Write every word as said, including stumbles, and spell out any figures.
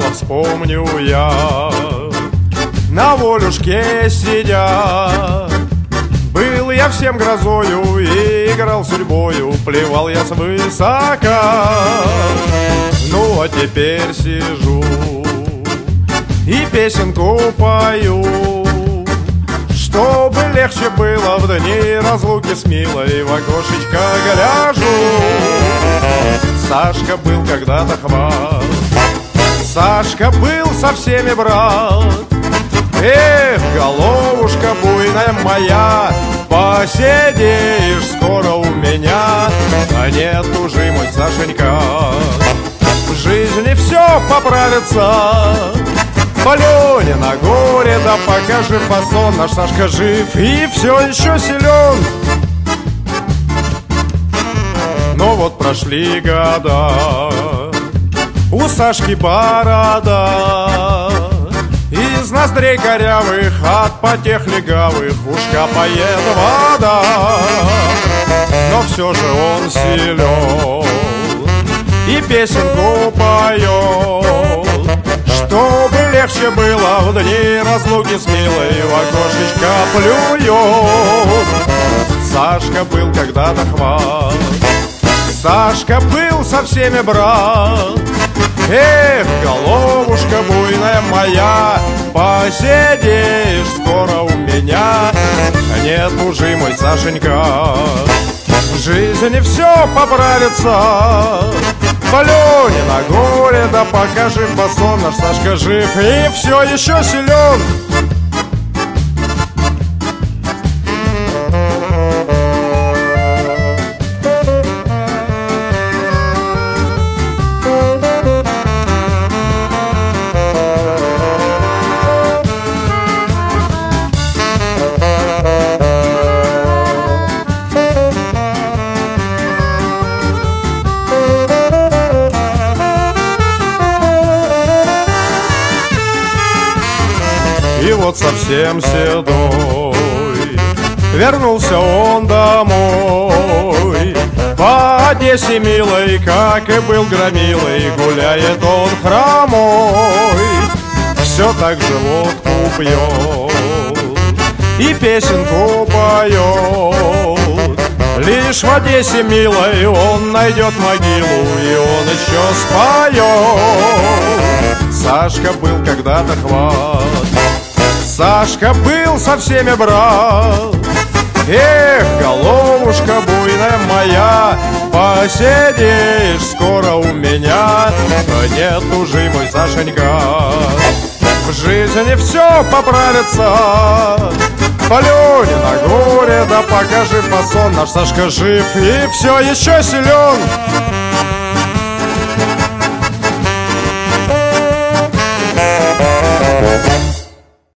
снова вспомню я. На волюшке сидя, был я всем грозою, и играл судьбою, плевал я свысока. Ну а теперь сижу и песенку пою, чтобы легче было в дни разлуки с милой, в окошечко гляжу. Сашка был когда-то хват, Сашка был со всеми брат. Эх, головушка буйная моя, посидишь скоро у меня. А нет уже, мой Сашенька, в жизни все поправится. Полёне на горе, да покажи фасон. Наш Сашка жив и все еще силен. Но вот прошли года, у Сашки борода, из ноздрей корявых, от потех легавых уж капает вода. Но все же он силен и песенку поет, чтобы легче было в дни разлуки с милой, в окошечко плюет. Сашка был когда-то хват, Сашка был со всеми брат. Эх, головушка буйная моя, посидишь скоро у меня. Нет уже, мой Сашенька, в жизни все поправится. Полёне на горе, да покажи фасон. Наш Сашка жив и все еще силен. И вот совсем седой вернулся он домой. По Одессе милой, как и был громилой, гуляет он хромой. Все так же водку пьет и песенку поет. Лишь в Одессе милой он найдет могилу, и он еще споет. Сашка был когда-то хват, Сашка был со всеми брат. Эх, головушка буйная моя, посидишь скоро у меня. Нет уже, мой Сашенька, в жизни все поправится. Полёне на горе, да покажи фасон. Наш Сашка жив и все еще силен.